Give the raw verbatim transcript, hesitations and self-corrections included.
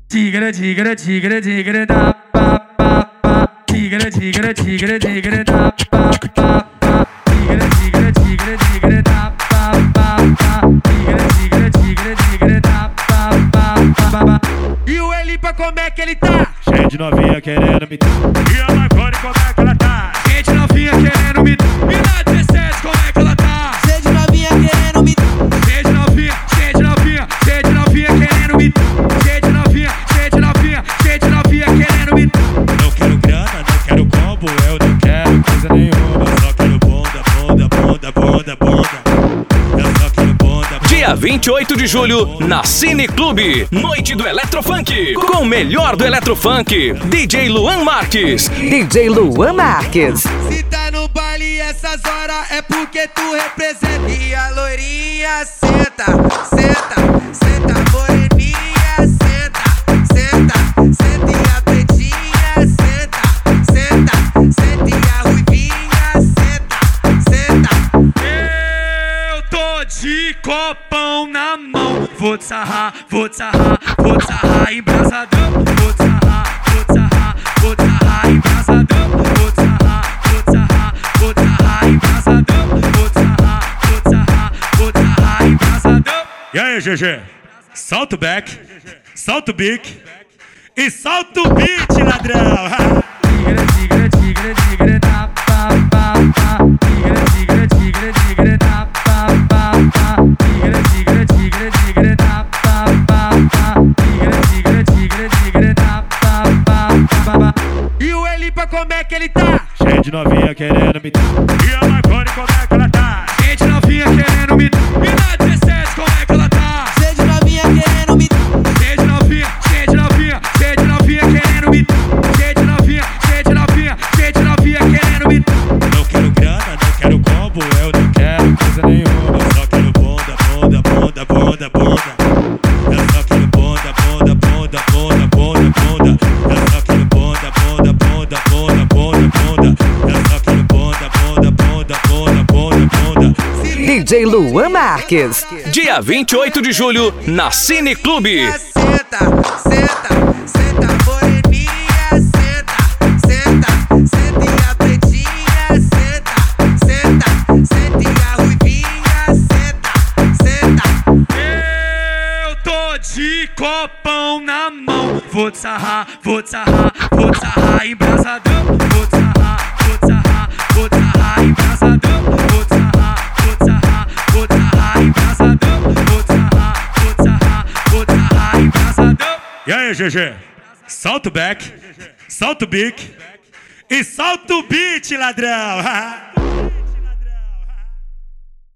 Tigre, tigre, tigre, tigre, da pa pa pa. Tigre, tigre, tigre, tigre, da pa pa pa. Tigre, tigre, tigre, tigre, da pa pa pa. Tigre, tigre, tigre, tigre, da pa pa pa. E o Elipa como é que ele tá? Cheio de novinha querendo me dar. E a Marconi como é que ela tá? Cheio de novinha querendo me dar. E na dezessete como é que ela tá? Cheio de novinha querendo me dar. Cheio de novinha, cheio de novinha, cheio de novinha querendo me dar. Cheio de novinha, cheio de novinha, cheio de novinha querendo me dar. Não quero grana, não quero combo, eu não quero coisa nenhuma. Eu só quero bunda, bunda, bunda, bunda, bunda. Eu só quero bunda. Dia vinte e oito de julho, na Cine Clube, Noite do Eletrofunk, com o melhor do Eletrofunk, D J Luan Marques. D J Luan Marques. Se tá no baile essas horas é porque tu representa. E a loirinha senta, senta, senta, moreninha senta, senta, senta. E a pretinha senta, senta, senta. E a ruivinha senta, senta. Eu tô de copão na mão. Vou te sarrar, vou te sarrar, vou te sarrar embrasadão. Vou te sarrar, vou te sarrar, vou te sarrar embrasadão. Vou te sarrar, vou te sarrar, vou te sarrar embrasadão. Vou te sarrar, vou te sarrar, vou te sarrar embrasadão. E aí, G G? Salta o back, salta o bique e salta o beat, ladrão! Tigre, tigre, tigre, tigre, da pa pa pa. Tigre, tigre, tigre, tigre, da pa pa pa. Tigre, tigre, tigre, tigre, da pa pa pa. Tigre, tigre, tigre, tigre, da pa pa pa. E o Elipa como é que ele tá? Cheio de novinha querendo me dar. E a Marconi como é que ela tá? Cheio de novinha querendo me dar. E na dezessete como é que ela tá? Cheio de novinha querendo me dar. Cheio de novinha, cheio de novinha, cheio de novinha querendo me dar. Cheio de novinha, cheio de novinha, cheio de novinha querendo me dar. Não quero grana, não quero combo, eu não quero coisa nenhuma. Eu só quero bunda, bunda, bunda, bunda, bunda. Eu só quero bunda, bunda, bunda, bunda, bunda, bunda. Eu só quero bunda, bunda, bunda, bunda, bunda, bunda. Eu só quero bunda, bunda, bunda, bunda, bunda, bunda. D J Luan Marques. Dia vinte e oito de julho, na Cine Clube. Senta, senta, senta, moreninha senta, senta, senta. E a pretinha senta, senta, senta. E a ruivinha senta, senta. Eu tô de copão na mão. Vou te sarrar, vou te sarrar, vou te sarrar embrasadão. Vou te sarrar, vou te sarrar, vou te sarrar embrasadão. Vou te sarrar, vou te sarrar, vou te sarrar embrasadão. Vou te sarrar, vou te sarrar, vou te sarrar embrasadão. E aí, G G? Salta o back, salta o bique e salta o beat, ladrão!